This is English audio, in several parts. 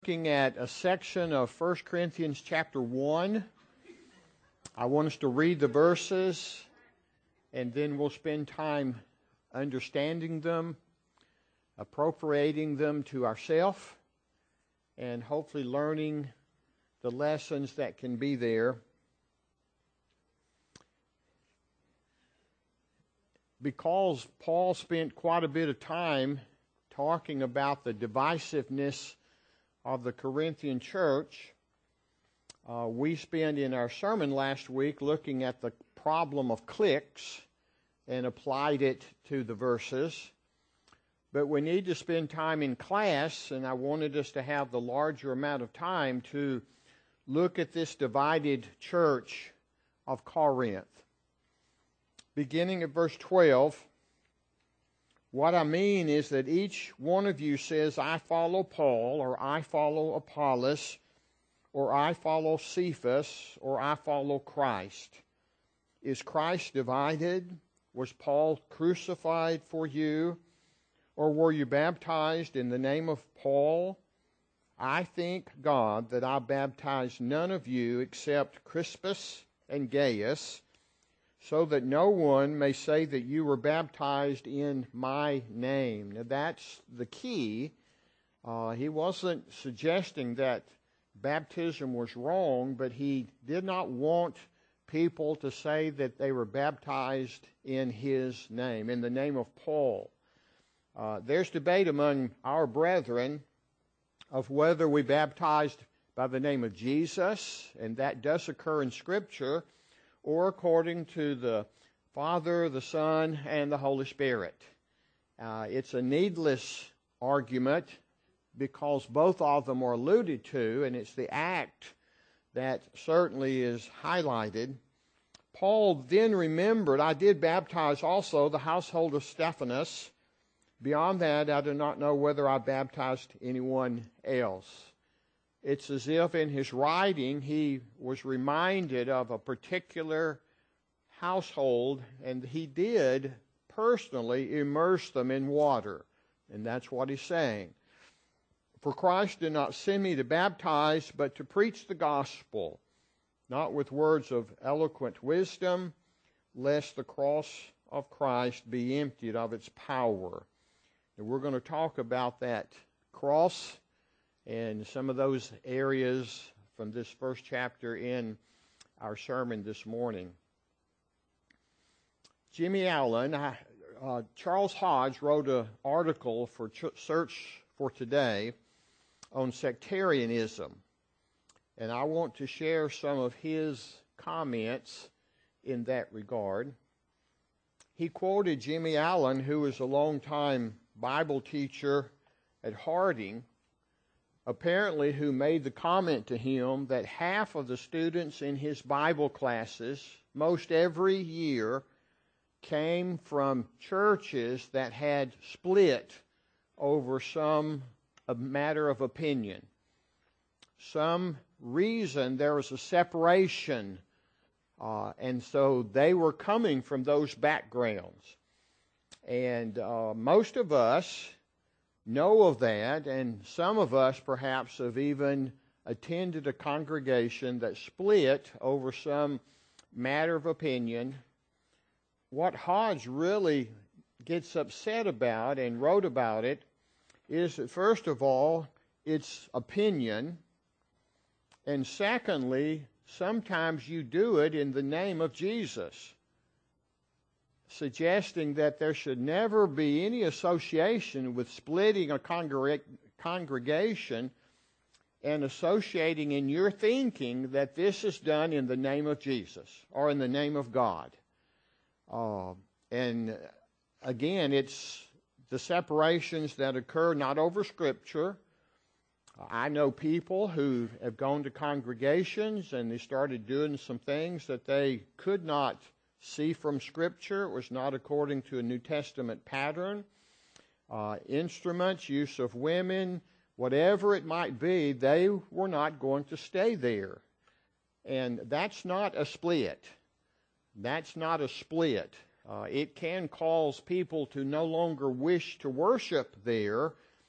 Looking at a section of 1 Corinthians chapter 1. I want us to read the verses, and then we'll spend time understanding them, appropriating them to ourselves, and hopefully learning the lessons that can be there. Because Paul spent quite a bit of time talking about the divisiveness of the Corinthian church, we spent in our sermon last week looking at the problem of cliques and applied it to the verses. But we need to spend time in class, and I wanted us to have the larger amount of time to look at this divided church of Corinth. Beginning at verse 12, what I mean is that each one of you says, I follow Paul, or I follow Apollos, or I follow Cephas, or I follow Christ. Is Christ divided? Was Paul crucified for you? Or were you baptized in the name of Paul? I thank God that I baptized none of you except Crispus and Gaius, so that no one may say that you were baptized in my name. Now that's the key. He wasn't suggesting that baptism was wrong, but he did not want people to say that they were baptized in his name, in the name of Paul. There's debate among our brethren of whether we baptized by the name of Jesus, and that does occur in Scripture, or according to the Father, the Son, and the Holy Spirit. It's a needless argument because both of them are alluded to, and it's the act that certainly is highlighted. Paul then remembered, I did baptize also the household of Stephanas. Beyond that, I do not know whether I baptized anyone else. It's as if in his writing he was reminded of a particular household, and he did personally immerse them in water. And that's what he's saying. For Christ did not send me to baptize, but to preach the gospel, not with words of eloquent wisdom, lest the cross of Christ be emptied of its power. And we're going to talk about that cross and some of those areas from this first chapter in our sermon this morning. Jimmy Allen, Charles Hodge wrote an article for Search for Today on sectarianism, and I want to share some of his comments in that regard. He quoted Jimmy Allen, who was a longtime Bible teacher at Harding, apparently who made the comment to him that half of the students in his Bible classes, most every year, came from churches that had split over some matter of opinion. Some reason there was a separation, and so they were coming from those backgrounds. And most of us know of that, and some of us perhaps have even attended a congregation that split over some matter of opinion. What Hodge really gets upset about and wrote about it is that, first of all, it's opinion, and secondly, sometimes you do it in the name of Jesus, suggesting that there should never be any association with splitting a congregation and associating in your thinking that this is done in the name of Jesus or in the name of God. And again, it's the separations that occur not over Scripture. I know people who have gone to congregations and they started doing some things that they could not see from Scripture. It was not according to a New Testament pattern. Instruments, use of women, whatever it might be, they were not going to stay there. And that's not a split. That's not a split. It can cause people to no longer wish to worship there,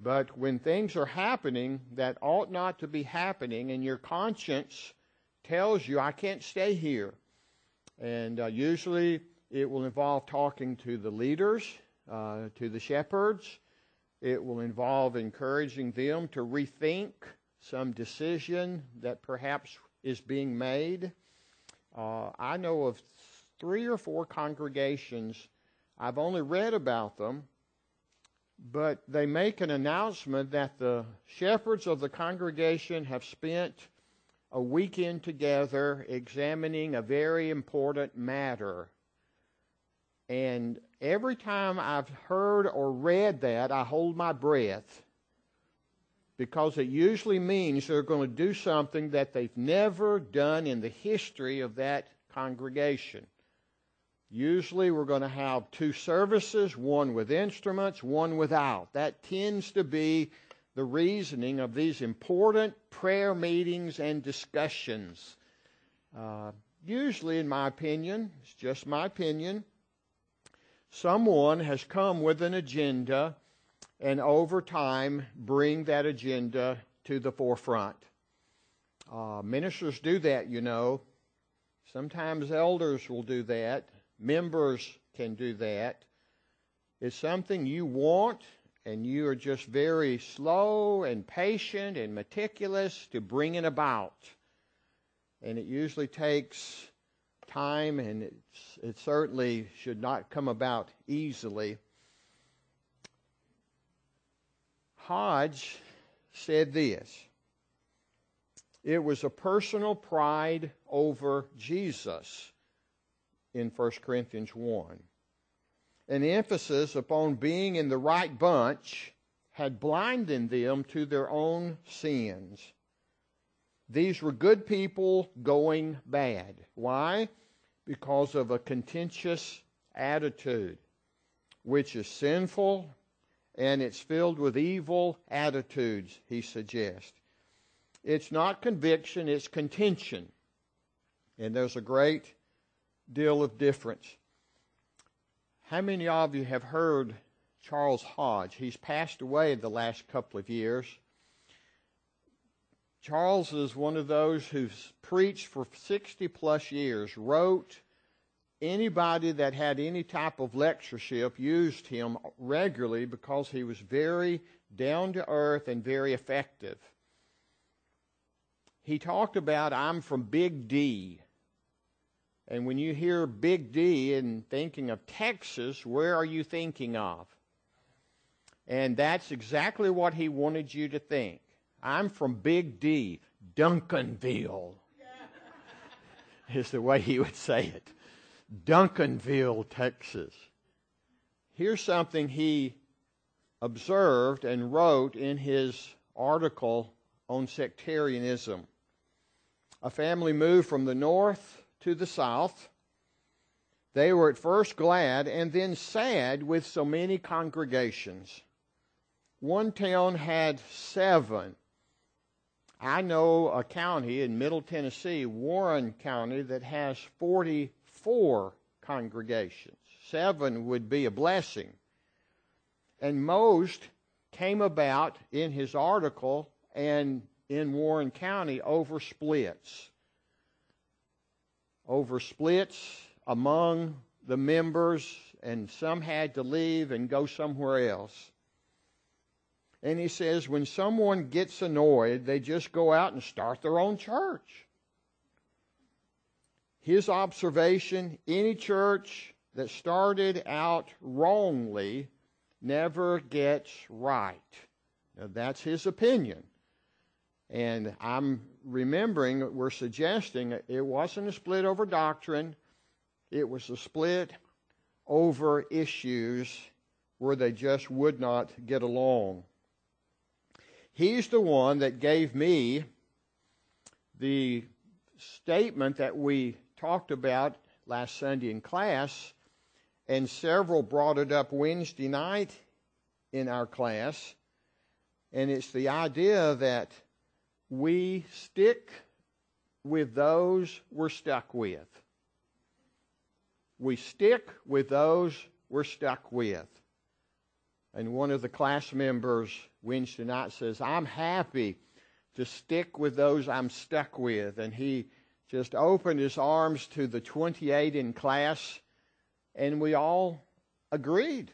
But when things are happening that ought not to be happening, and your conscience tells you, I can't stay here. And usually it will involve talking to the leaders, to the shepherds. It will involve encouraging them to rethink some decision that perhaps is being made. I know of 3 or 4 congregations. I've only read about them, but they make an announcement that the shepherds of the congregation have spent a weekend together examining a very important matter. And every time I've heard or read that, I hold my breath, because it usually means they're going to do something that they've never done in the history of that congregation. Usually we're going to have 2 services, one with instruments, one without. That tends to be the reasoning of these important prayer meetings and discussions. Usually, in my opinion, it's just my opinion, someone has come with an agenda and over time bring that agenda to the forefront. Ministers do that, you know. Sometimes elders will do that. Members can do that. It's something you want, and you are just very slow and patient and meticulous to bring it about. And it usually takes time, and it certainly should not come about easily. Hodge said this: it was a personal pride over Jesus in 1 Corinthians 1. An emphasis upon being in the right bunch had blinded them to their own sins. These were good people going bad. Why? Because of a contentious attitude, which is sinful, and it's filled with evil attitudes, he suggests. It's not conviction, it's contention. And there's a great deal of difference. How many of you have heard Charles Hodge? He's passed away the last couple of years. Charles is one of those who's preached for 60 plus years, wrote. Anybody that had any type of lectureship used him regularly because he was very down to earth and very effective. He talked about, I'm from Big D. And when you hear Big D and thinking of Texas, where are you thinking of? And that's exactly what he wanted you to think. I'm from Big D, Duncanville, is the way he would say it. Duncanville, Texas. Here's something he observed and wrote in his article on sectarianism. A family moved from the north to the south. They were at first glad and then sad with so many congregations. One town had 7. I know a county in Middle Tennessee, Warren County, that has 44 congregations. 7 would be a blessing. And most came about in his article and in Warren County over splits. Over splits among the members, and some had to leave and go somewhere else. And he says when someone gets annoyed, they just go out and start their own church. His observation, any church that started out wrongly never gets right. Now, that's his opinion. And I'm remembering, we're suggesting it wasn't a split over doctrine. It was a split over issues where they just would not get along. He's the one that gave me the statement that we talked about last Sunday in class, and several brought it up Wednesday night in our class. And it's the idea that we stick with those we're stuck with. We stick with those we're stuck with. And one of the class members Wednesday night says, I'm happy to stick with those I'm stuck with. And he just opened his arms to the 28 in class, and we all agreed.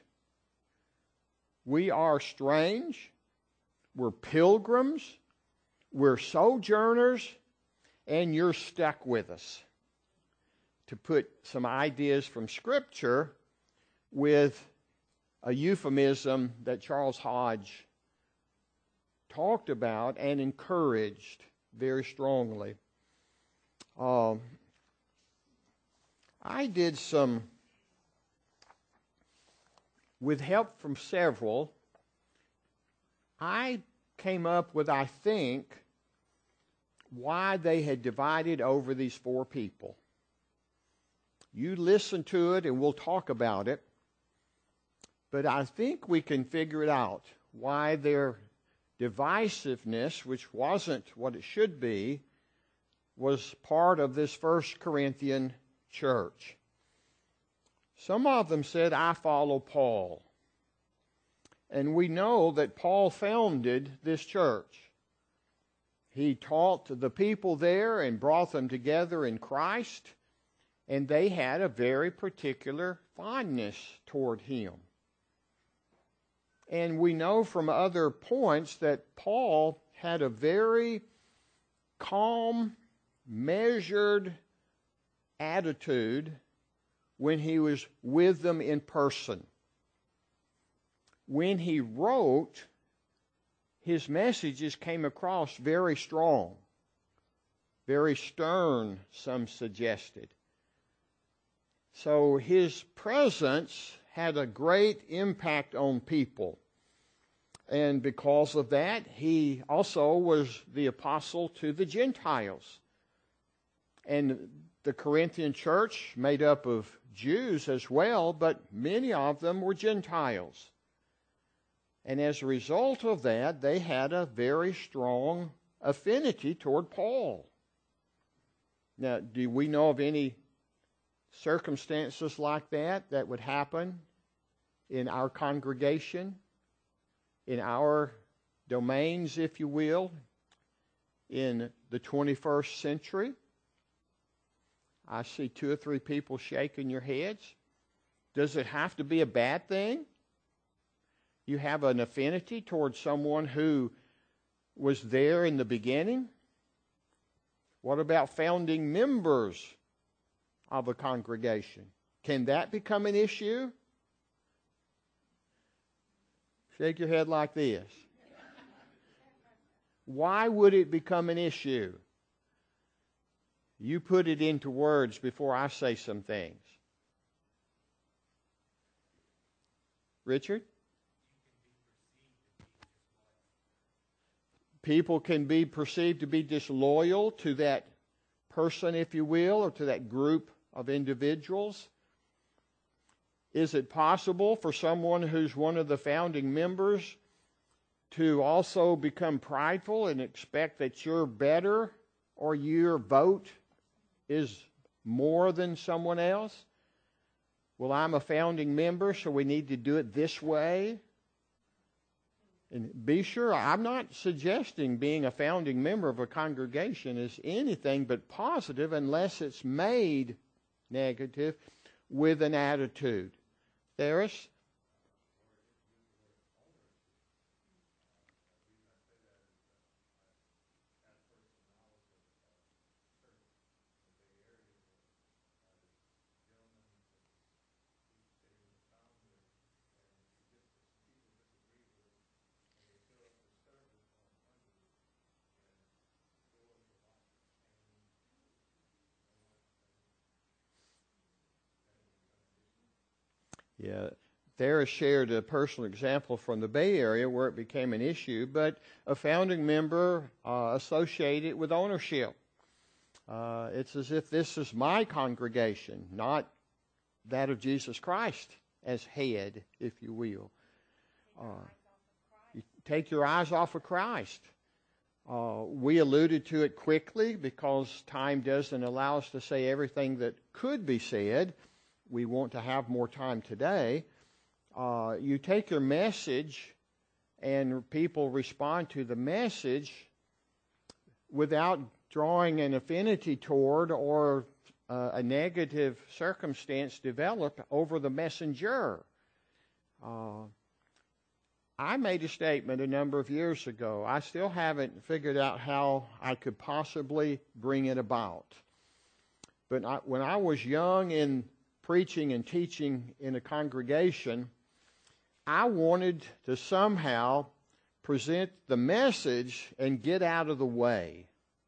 We are strange, we're pilgrims, we're sojourners, and you're stuck with us. To put some ideas from Scripture with a euphemism that Charles Hodge talked about and encouraged very strongly. I did some, with help from several, I came up with, I think, why they had divided over these four people. You listen to it and we'll talk about it. But I think we can figure it out, why their divisiveness, which wasn't what it should be, was part of this First Corinthian church. Some of them said, I follow Paul. And we know that Paul founded this church. He taught the people there and brought them together in Christ, and they had a very particular fondness toward him. And we know from other points that Paul had a very calm, measured attitude when he was with them in person. When he wrote, his messages came across very strong, very stern, some suggested. So his presence had a great impact on people. And because of that, he also was the apostle to the Gentiles. And the Corinthian church, made up of Jews as well, but many of them were Gentiles. And as a result of that, they had a very strong affinity toward Paul. Now, do we know of any circumstances like that would happen in our congregation, in our domains, if you will, in the 21st century? I see 2 or 3 people shaking your heads. Does it have to be a bad thing? You have an affinity towards someone who was there in the beginning? What about founding members of a congregation? Can that become an issue? Shake your head like this. Why would it become an issue? You put it into words before I say some things. Richard? People can be perceived to be disloyal to that person, if you will, or to that group of individuals. Is it possible for someone who's one of the founding members to also become prideful and expect that you're better or your vote is more than someone else? Well, I'm a founding member, so we need to do it this way. And be sure, I'm not suggesting being a founding member of a congregation is anything but positive unless it's made negative with an attitude. There's Yeah, there is shared a personal example from the Bay Area where it became an issue, but a founding member associated with ownership. It's as if this is my congregation, not that of Jesus Christ as head, if you will. You take your eyes off of Christ. We alluded to it quickly because time doesn't allow us to say everything that could be said. We want to have more time today. You take your message and people respond to the message without drawing an affinity toward or a negative circumstance developed over the messenger. I made a statement a number of years ago. I still haven't figured out how I could possibly bring it about. But when I was young in preaching and teaching in a congregation, I wanted to somehow present the message and get out of the way.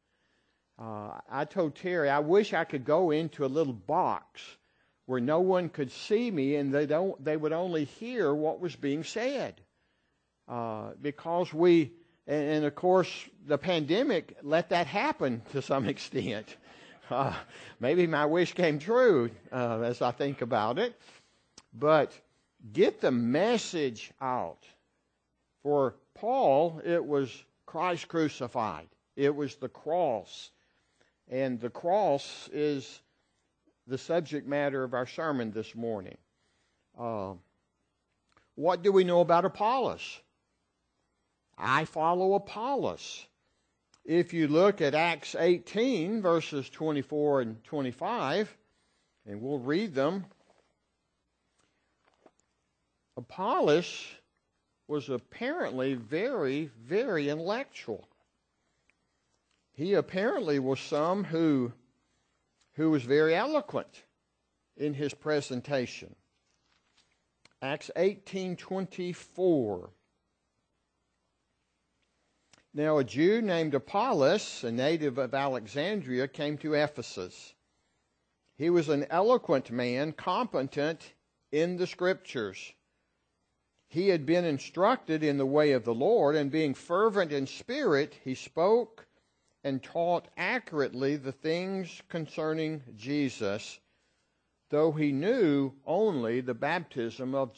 I told Terry, I wish I could go into a little box where no one could see me and they would only hear what was being said. Because and of course, the pandemic let that happen to some extent. Maybe my wish came true as I think about it. But get the message out. For Paul, it was Christ crucified. It was the cross. And the cross is the subject matter of our sermon this morning. What do we know about Apollos? I follow Apollos. If you look at Acts 18, verses 24 and 25, and we'll read them, Apollos was apparently very, very intellectual. He apparently was some who was very eloquent in his presentation. Acts 18:24. Now a Jew named Apollos, a native of Alexandria, came to Ephesus. He was an eloquent man, competent in the Scriptures. He had been instructed in the way of the Lord, and being fervent in spirit, he spoke and taught accurately the things concerning Jesus, though he knew only the baptism of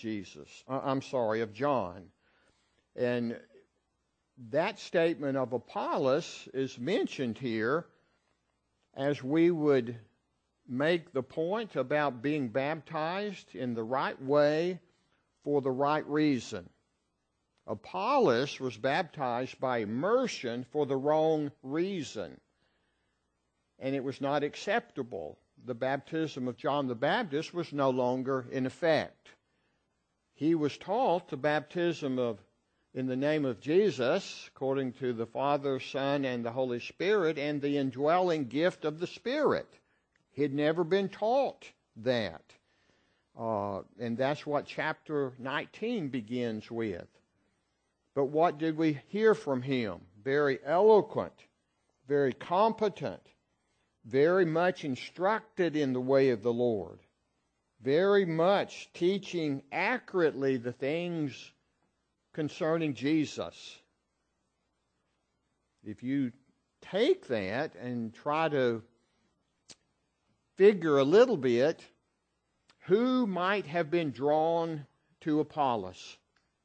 John. And that statement of Apollos is mentioned here as we would make the point about being baptized in the right way for the right reason. Apollos was baptized by immersion for the wrong reason, and it was not acceptable. The baptism of John the Baptist was no longer in effect. He was taught the baptism in the name of Jesus, according to the Father, Son, and the Holy Spirit, and the indwelling gift of the Spirit. He had never been taught that. And that's what chapter 19 begins with. But what did we hear from him? Very eloquent, very competent, very much instructed in the way of the Lord, very much teaching accurately the things concerning Jesus. If you take that and try to figure a little bit, who might have been drawn to Apollos?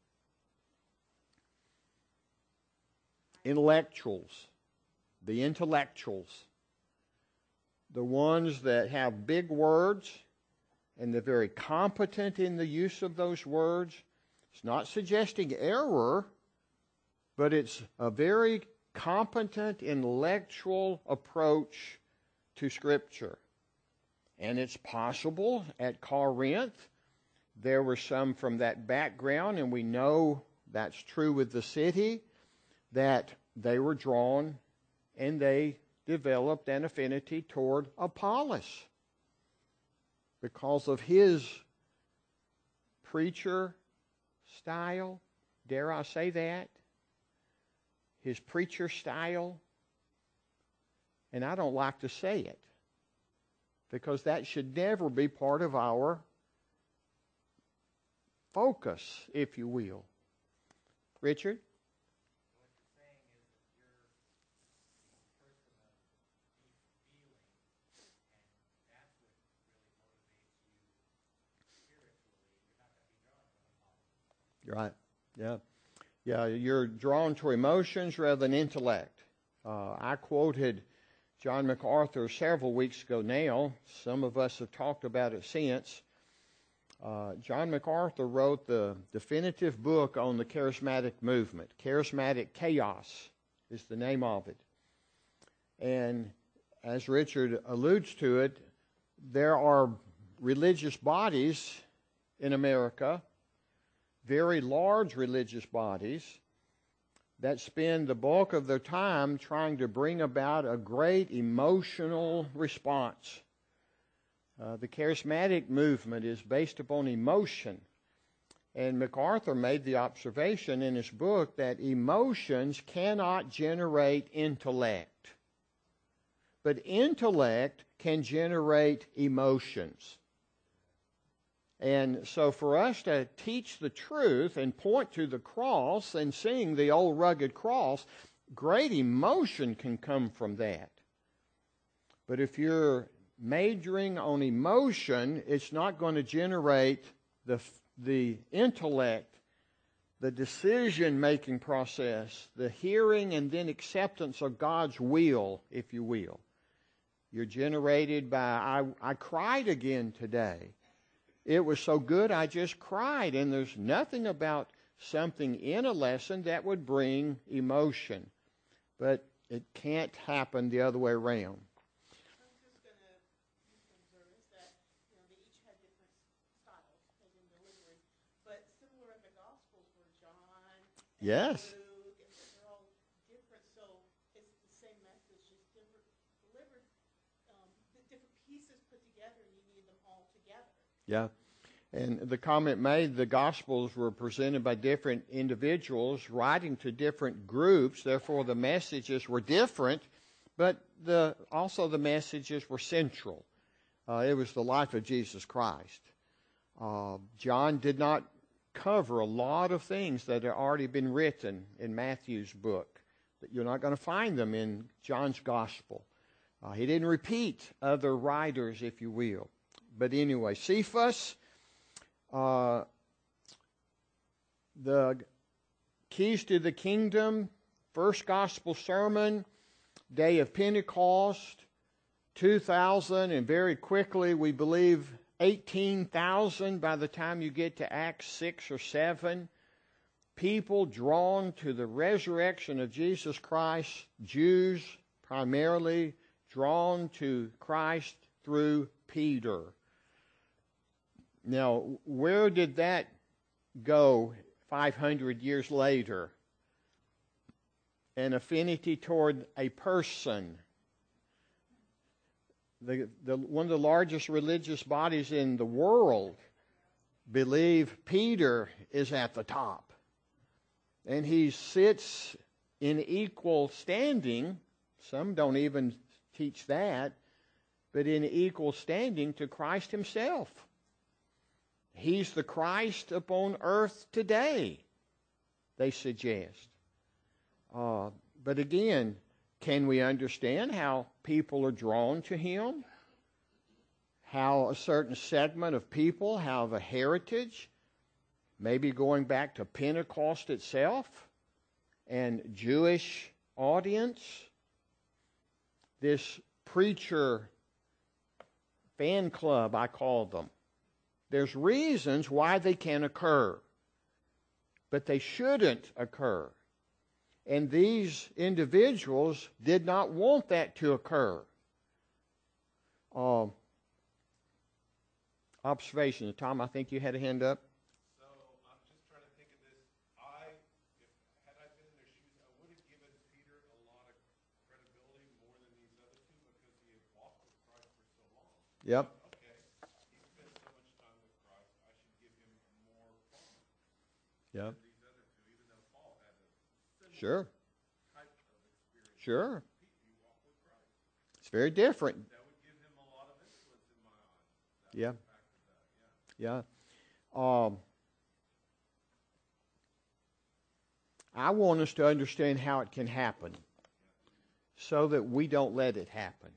Intellectuals, the intellectuals, the ones that have big words and they're very competent in the use of those words. It's not suggesting error, but it's a very competent intellectual approach to Scripture. And it's possible at Corinth there were some from that background, and we know that's true with the city, that they were drawn and they developed an affinity toward Apollos because of his preacher style. Dare I say that? His preacher style. And I don't like to say it because that should never be part of our focus, if you will. Richard? Right. Yeah. Yeah, you're drawn to emotions rather than intellect. I quoted John MacArthur several weeks ago now. Some of us have talked about it since. John MacArthur wrote the definitive book on the charismatic movement. Charismatic Chaos is the name of it. And as Richard alludes to it, there are religious bodies in America, very large religious bodies, that spend the bulk of their time trying to bring about a great emotional response. The charismatic movement is based upon emotion. And MacArthur made the observation in his book that emotions cannot generate intellect. But intellect can generate emotions. And so for us to teach the truth and point to the cross and sing the old rugged cross, great emotion can come from that. But if you're majoring on emotion, it's not going to generate the intellect, the decision-making process, the hearing and then acceptance of God's will, if you will. You're generated by, I cried again today. It was so good I just cried, and there's nothing about something in a lesson that would bring emotion. But it can't happen the other way around. I'm just going to observe that they each had different styles in delivery, but similar in the Gospels were John and Yes. Luke, and they're all different, so it's the same message, just different delivered, different pieces put together, and you need them all together. Yeah. And the comment made, the Gospels were presented by different individuals writing to different groups. Therefore, the messages were different, but also the messages were central. It was the life of Jesus Christ. John did not cover a lot of things that had already been written in Matthew's book. But you're not going to find them in John's Gospel. He didn't repeat other writers, if you will. But anyway, Cephas, the keys to the kingdom, first gospel sermon, day of Pentecost, 2,000, and very quickly we believe 18,000 by the time you get to Acts 6 or 7. People drawn to the resurrection of Jesus Christ, Jews primarily drawn to Christ through Peter. Now, where did that go 500 years later? An affinity toward a person. One of the largest religious bodies in the world believe Peter is at the top. And he sits in equal standing. Some don't even teach that, but in equal standing to Christ himself. He's the Christ upon earth today, they suggest. But again, can we understand how people are drawn to him? How a certain segment of people have a heritage, maybe going back to Pentecost itself and Jewish audience. This preacher fan club, I call them. There's reasons why they can occur, but they shouldn't occur. And these individuals did not want that to occur. Observation. Tom, I think you had a hand up. So I'm just trying to think of this. Had I been in their shoes, I would have given Peter a lot of credibility more than these other two because he had walked with Christ for so long. Yep. Okay, he spent so much time with Christ, I should give him more prominence Yep. than these other two, even though Paul had a similar Sure. type of experience. Sure. He walked with Christ. It's very different. That would give him a lot of influence in my eyes. Yeah. That fact of that, yeah. Yeah. I want us to understand how it can happen so that we don't let it happen.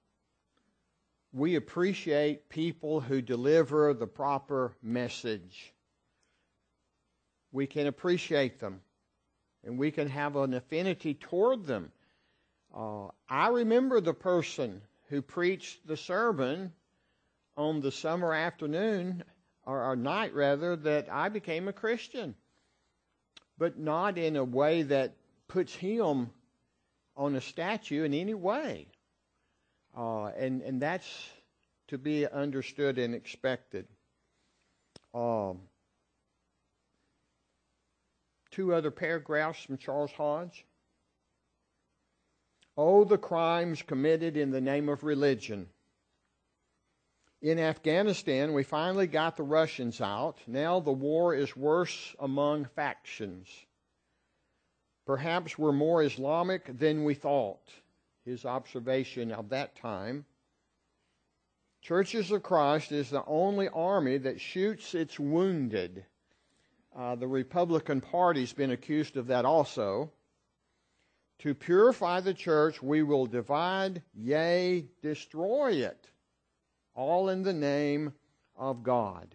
We appreciate people who deliver the proper message. We can appreciate them, and we can have an affinity toward them. I remember the person who preached the sermon on the summer afternoon or night rather, that I became a Christian, but not in a way that puts him on a statue in any way. And that's to be understood and expected. Two other paragraphs from Charles Hodge. Oh, the crimes committed in the name of religion. In Afghanistan, we finally got the Russians out. Now the war is worse among factions. Perhaps we're more Islamic than we thought. His observation of that time. Churches of Christ is the only army that shoots its wounded. The Republican Party's been accused of that also. To purify the church, we will divide, yea, destroy it, all in the name of God.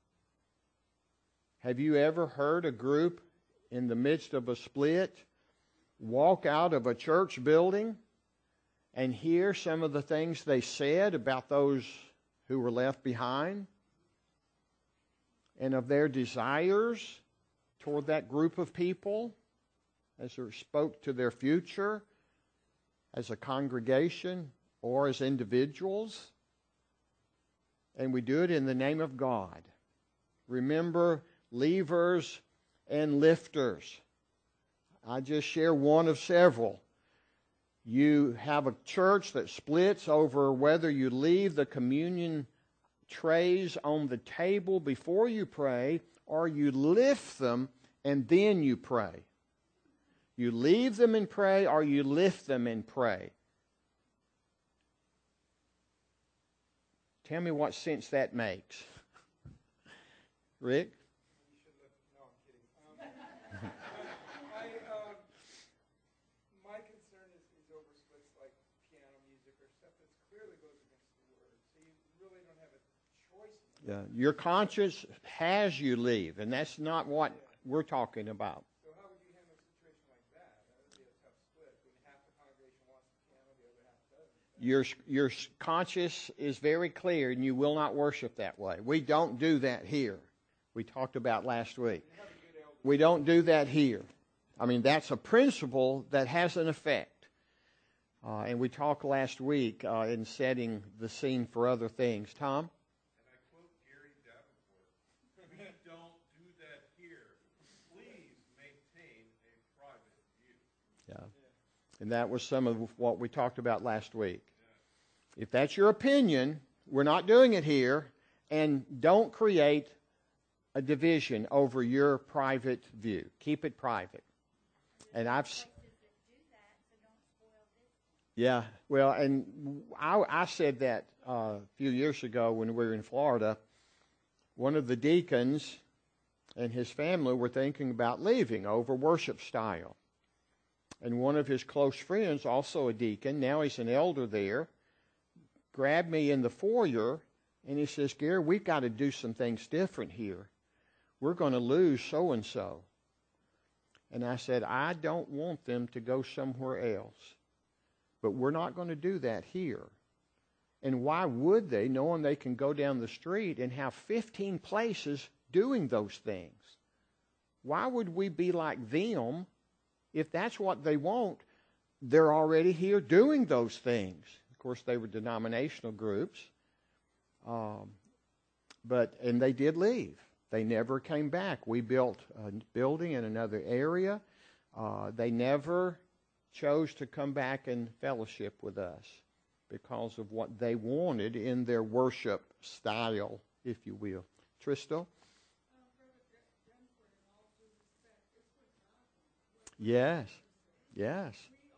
Have you ever heard a group in the midst of a split walk out of a church building and hear some of the things they said about those who were left behind and of their desires toward that group of people as they spoke to their future as a congregation or as individuals? And we do it in the name of God. Remember, leavers and lifters. I just share one of several. You have a church that splits over whether you leave the communion trays on the table before you pray or you lift them and then you pray. You leave them and pray or you lift them and pray. Tell me what sense that makes. Rick? No, I'm kidding. My concern is over splits like piano music or stuff that clearly goes against the word. So you really don't have a choice. Yeah, your conscience has you leave, and that's not what we're talking about. So how would you handle a situation like that? That would be a tough split when half the congregation wants the piano, the other half doesn't. Your conscience is very clear, and you will not worship that way. We don't do that here. We talked about last week. We don't do that here. I mean, that's a principle that has an effect. And we talked last week in setting the scene for other things. Tom? And I quote Gary Davenport, we don't do that here. Please maintain a private view. Yeah. And that was some of what we talked about last week. If that's your opinion, we're not doing it here, and don't create a division over your private view. Keep it private. And yeah, well, and I said that a few years ago when we were in Florida. One of the deacons and his family were thinking about leaving over worship style. And one of his close friends, also a deacon, now he's an elder there, grabbed me in the foyer and he says, Gary, we've got to do some things different here. We're going to lose so-and-so. And I said, I don't want them to go somewhere else. But we're not going to do that here. And why would they, knowing they can go down the street and have 15 places doing those things? Why would we be like them if that's what they want? They're already here doing those things. Of course, they were denominational groups. And they did leave. They never came back. We built a building in another area. They never chose to come back and fellowship with us because of what they wanted in their worship style, if you will. Tristo? Yes. Yes.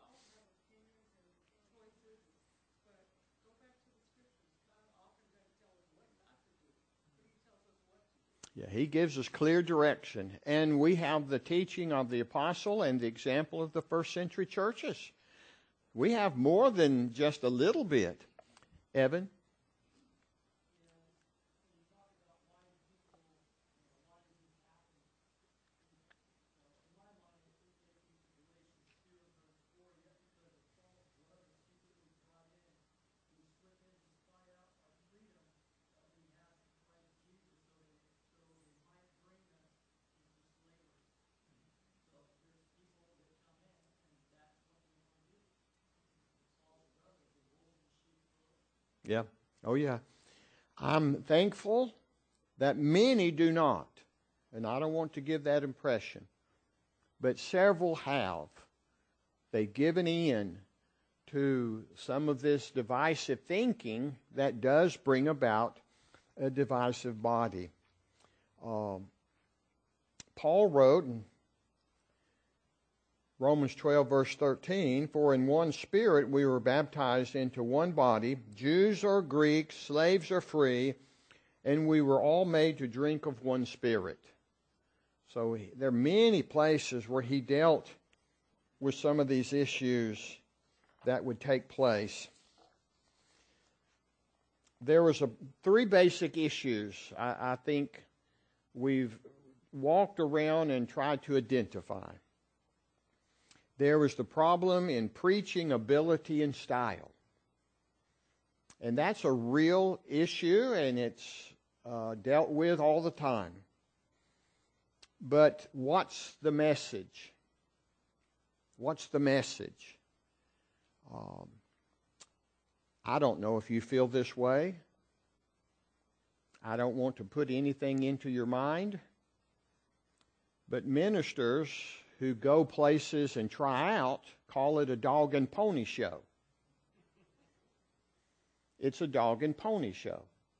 Yeah, he gives us clear direction. And we have the teaching of the apostle and the example of the first century churches. We have more than just a little bit. Evan? Yeah. Oh, yeah. I'm thankful that many do not. And I don't want to give that impression. But several have. They've given in to some of this divisive thinking that does bring about a divisive body. Paul wrote in Romans 12, verse 13, "For in one Spirit we were baptized into one body, Jews or Greeks, slaves or free, and we were all made to drink of one Spirit." So there are many places where he dealt with some of these issues that would take place. There was three basic issues I think we've walked around and tried to identify. There was the problem in preaching ability and style. And that's a real issue, and it's dealt with all the time. But what's the message? What's the message? I don't know if you feel this way. I don't want to put anything into your mind. But ministers who go places and try out call it a dog and pony show. It's a dog and pony show.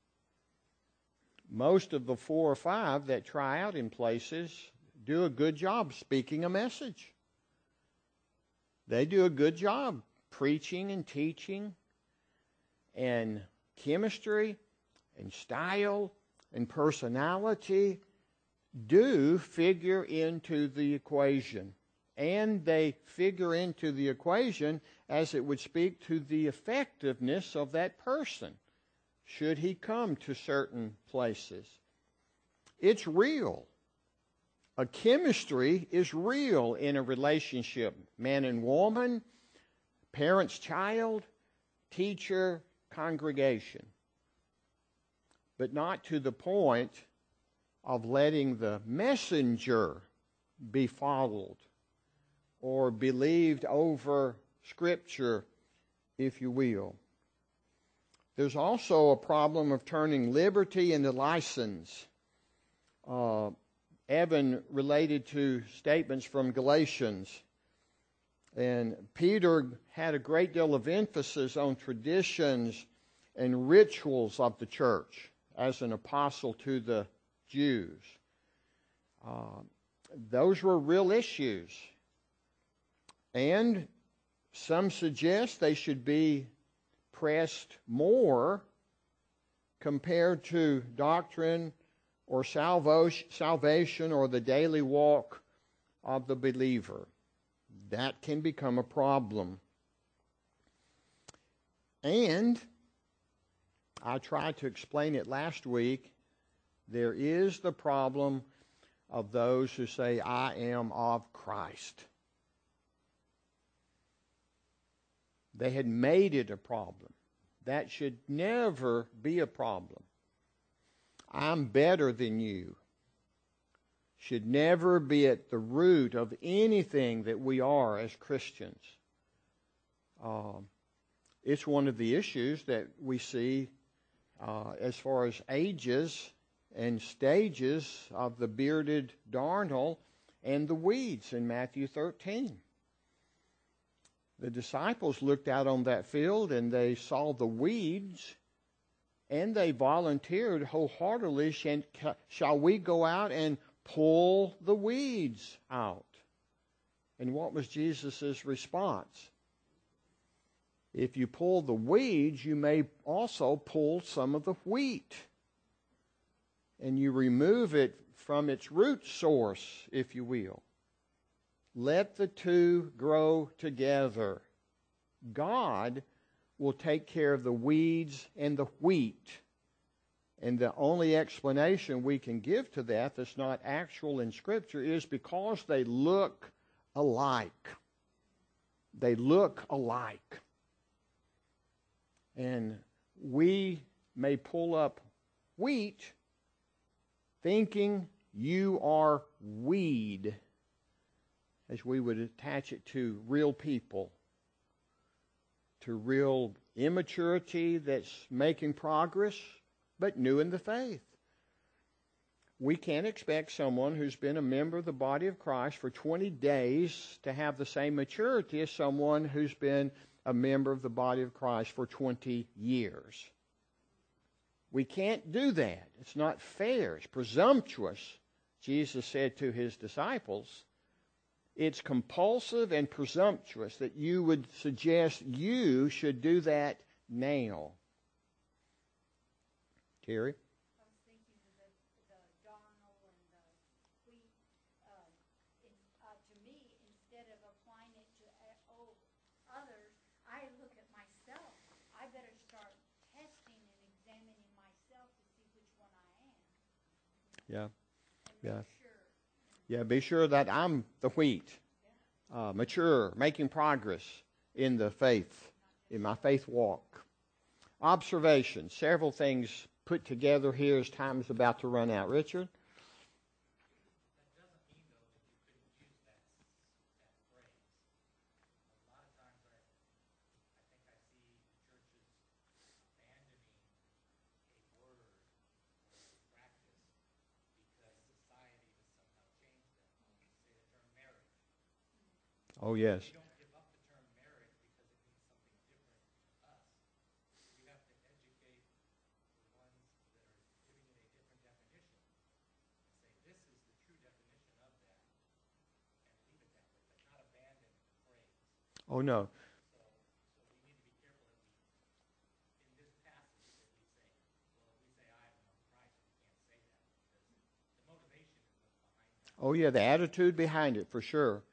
Most of the 4 or 5 that try out in places do a good job speaking a message. They do a good job preaching and teaching, and chemistry and style and personality do figure into the equation. And they figure into the equation as it would speak to the effectiveness of that person should he come to certain places. It's real. A chemistry is real in a relationship. Man and woman, parents, child, teacher, congregation. But not to the point of letting the messenger be followed or believed over Scripture, if you will. There's also a problem of turning liberty into license. Evan related to statements from Galatians. And Peter had a great deal of emphasis on traditions and rituals of the church as an apostle to the Jews. Those were real issues. And some suggest they should be pressed more compared to doctrine or salvation or the daily walk of the believer. That can become a problem. And I tried to explain it last week. There is the problem of those who say, "I am of Christ." They had made it a problem. That should never be a problem. "I'm better than you" should never be at the root of anything that we are as Christians. It's one of the issues that we see as far as ages and stages of the bearded darnel and the weeds in Matthew 13. The disciples looked out on that field and they saw the weeds, and they volunteered wholeheartedly, "Shall we go out and pull the weeds out?" And what was Jesus' response? If you pull the weeds, you may also pull some of the wheat. And you remove it from its root source, if you will. Let the two grow together. God will take care of the weeds and the wheat. And the only explanation we can give to that that's not actual in Scripture is because they look alike. They look alike. And we may pull up wheat thinking you are weed, as we would attach it to real people, to real immaturity that's making progress, but new in the faith. We can't expect someone who's been a member of the body of Christ for 20 days to have the same maturity as someone who's been a member of the body of Christ for 20 years. We can't do that. It's not fair. It's presumptuous. Jesus said to his disciples, it's compulsive and presumptuous that you would suggest you should do that now. Terry? Yeah, yeah. Yeah, be sure that I'm the wheat, mature, making progress in the faith, in my faith walk. Observation, several things put together here as time is about to run out. Richard? Oh, yes. We don't give up the term merit because it means something different to us. We have to educate the ones that are giving it a different definition and say this is the true definition of that and leave it that way, but not abandon the phrase. Oh, no. So we need to be careful that we, in this passage, that we say, well, if we say I am of Christ, we can't say that because the motivation is what's behind that. Oh, yeah, the attitude behind it, for sure.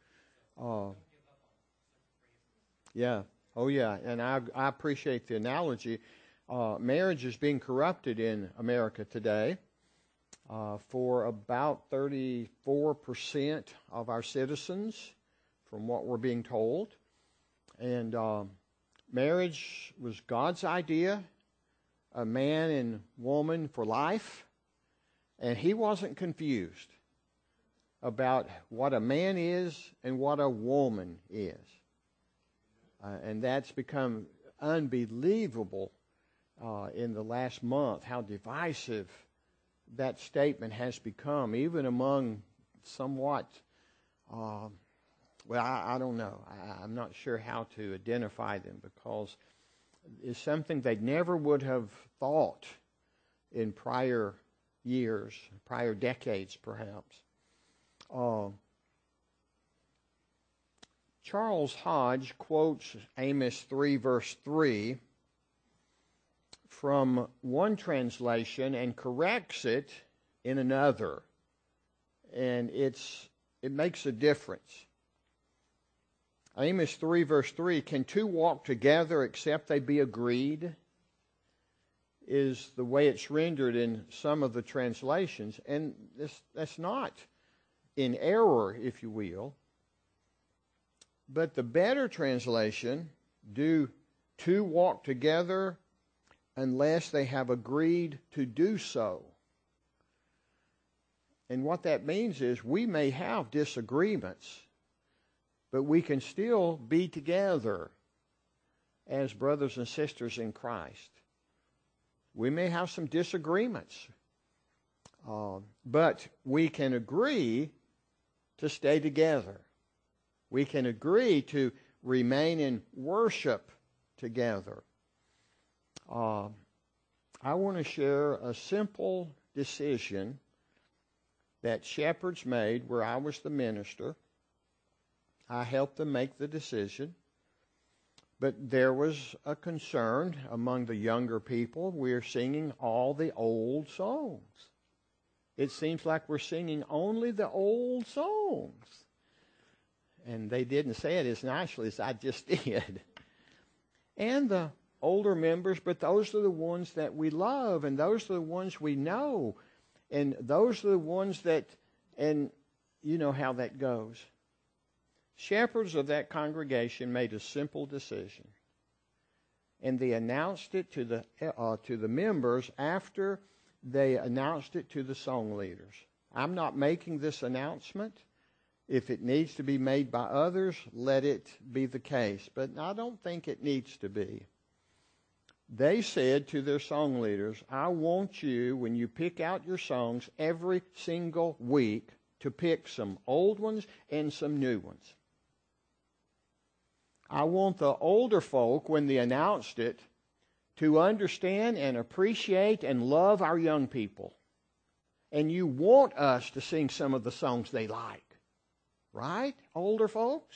Yeah. Oh, yeah. And I appreciate the analogy. Marriage is being corrupted in America today. For about 34% of our citizens, from what we're being told. And marriage was God's idea, a man and woman for life. And he wasn't confused about what a man is and what a woman is. And that's become unbelievable in the last month, how divisive that statement has become, even among somewhat, well, I don't know. I'm not sure how to identify them because it's something they never would have thought in prior years, prior decades perhaps. Charles Hodge quotes Amos 3 verse 3 from one translation and corrects it in another. And it makes a difference. Amos 3 verse 3, can two walk together except they be agreed? Is the way it's rendered in some of the translations. And that's not in error, if you will. But the better translation, do two walk together unless they have agreed to do so. And what that means is we may have disagreements, but we can still be together as brothers and sisters in Christ. We may have some disagreements, but we can agree to stay together. We can agree to remain in worship together. I want to share a simple decision that shepherds made where I was the minister. I helped them make the decision. But there was a concern among the younger people. We're singing all the old songs. It seems like we're singing only the old songs. And they didn't say it as nicely as I just did. And the older members, but those are the ones that we love, and those are the ones we know. And those are the ones that, and you know how that goes. Shepherds of that congregation made a simple decision. And they announced it to the members after they announced it to the song leaders. I'm not making this announcement. If it needs to be made by others, let it be the case. But I don't think it needs to be. They said to their song leaders, I want you, when you pick out your songs every single week, to pick some old ones and some new ones. I want the older folk, when they announced it, to understand and appreciate and love our young people. And you want us to sing some of the songs they like. Right, older folks?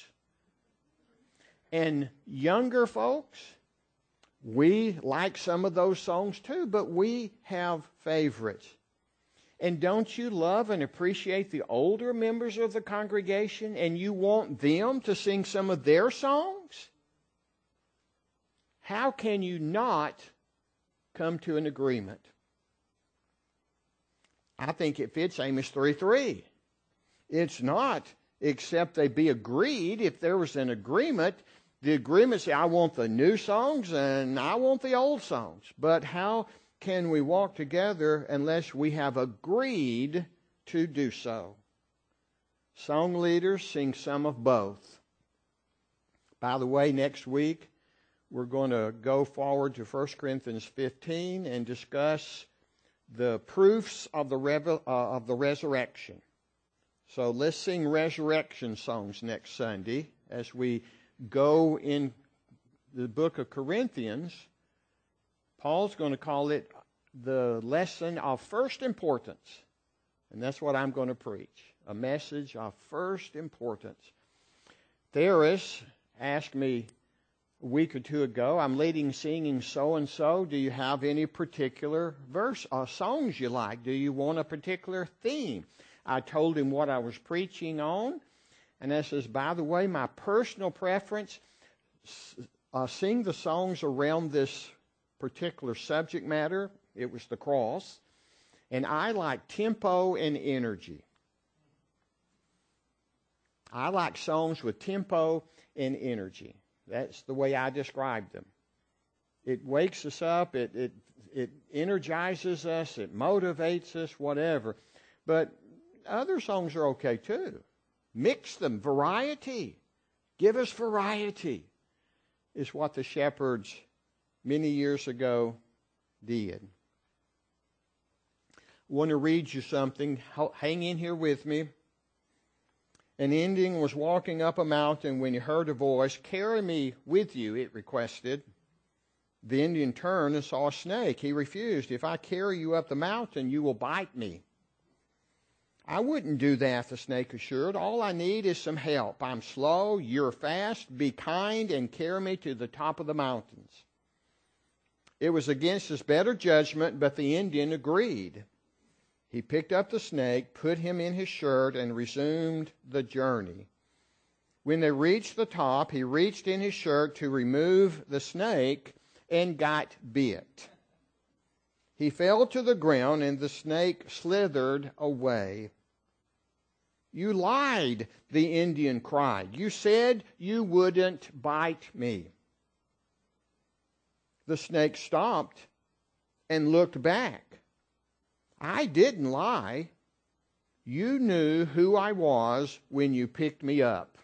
And younger folks, we like some of those songs too, but we have favorites. And don't you love and appreciate the older members of the congregation, and you want them to sing some of their songs? How can you not come to an agreement? I think it fits Amos 3:3. It's not except they be agreed. If there was an agreement, the agreement say, I want the new songs and I want the old songs. But how can we walk together unless we have agreed to do so? Song leaders sing some of both. By the way, next week we're going to go forward to 1 Corinthians 15 and discuss the proofs of the resurrection. So let's sing resurrection songs next Sunday as we go in the book of Corinthians. Paul's going to call it the lesson of first importance. And that's what I'm going to preach, a message of first importance. Theris asked me a week or two ago, I'm leading singing so-and-so. Do you have any particular verse or songs you like? Do you want a particular theme? I told him what I was preaching on. And I says, by the way, my personal preference, sing the songs around this particular subject matter. It was the cross. And I like tempo and energy. I like songs with tempo and energy. That's the way I describe them. It wakes us up. It energizes us. It motivates us, whatever. But other songs are okay too. Mix them. Variety. Give us variety is what the shepherds many years ago did. I want to read you something. Hang in here with me. An Indian was walking up a mountain when he heard a voice. Carry me with you, it requested. The Indian turned and saw a snake. He refused. If I carry you up the mountain, you will bite me. I wouldn't do that, the snake assured. All I need is some help. I'm slow, you're fast. Be kind and carry me to the top of the mountains. It was against his better judgment, but the Indian agreed. He picked up the snake, put him in his shirt, and resumed the journey. When they reached the top, he reached in his shirt to remove the snake and got bit. He fell to the ground, and the snake slithered away. You lied, the Indian cried. You said you wouldn't bite me. The snake stopped and looked back. I didn't lie. You knew who I was when you picked me up.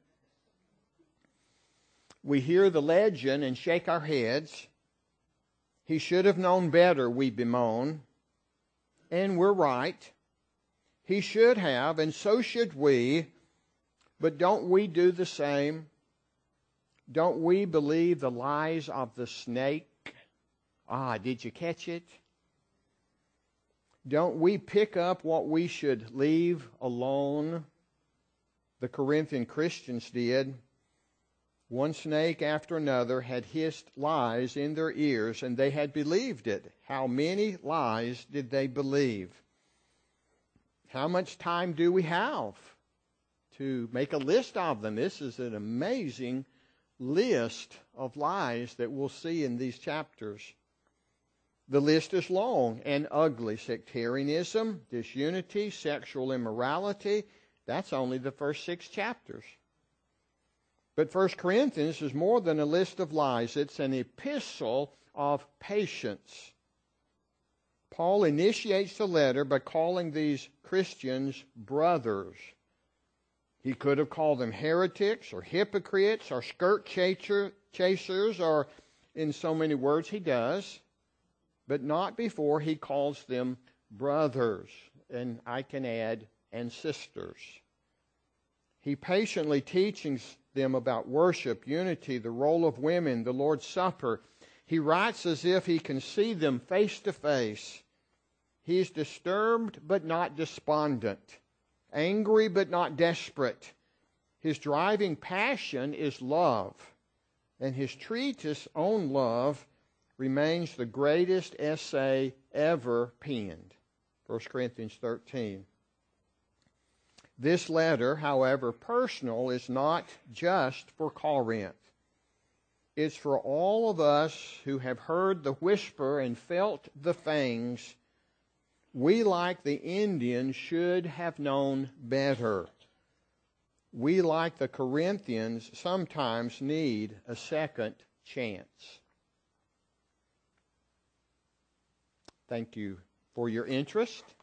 We hear the legend and shake our heads. He should have known better, we bemoan. And we're right. He should have, and so should we. But don't we do the same? Don't we believe the lies of the snake? Did you catch it? Don't we pick up what we should leave alone? The Corinthian Christians did. One snake after another had hissed lies in their ears, and they had believed it. How many lies did they believe? How much time do we have to make a list of them? This is an amazing list of lies that we'll see in these chapters. The list is long and ugly. Sectarianism, disunity, sexual immorality. That's only the first 6 chapters. But 1 Corinthians is more than a list of lies. It's an epistle of patience. Paul initiates the letter by calling these Christians brothers. He could have called them heretics or hypocrites or skirt chasers, or in so many words he does, but not before he calls them brothers, and I can add, and sisters. He patiently teaches them about worship, unity, the role of women, the Lord's Supper. He writes as if he can see them face to face. He is disturbed but not despondent, angry but not desperate. His driving passion is love, and his treatise on love remains the greatest essay ever penned. 1 Corinthians 13. This letter, however personal, is not just for Corinth. It's for all of us who have heard the whisper and felt the fangs. We, like the Indians, should have known better. We, like the Corinthians, sometimes need a second chance. Thank you for your interest.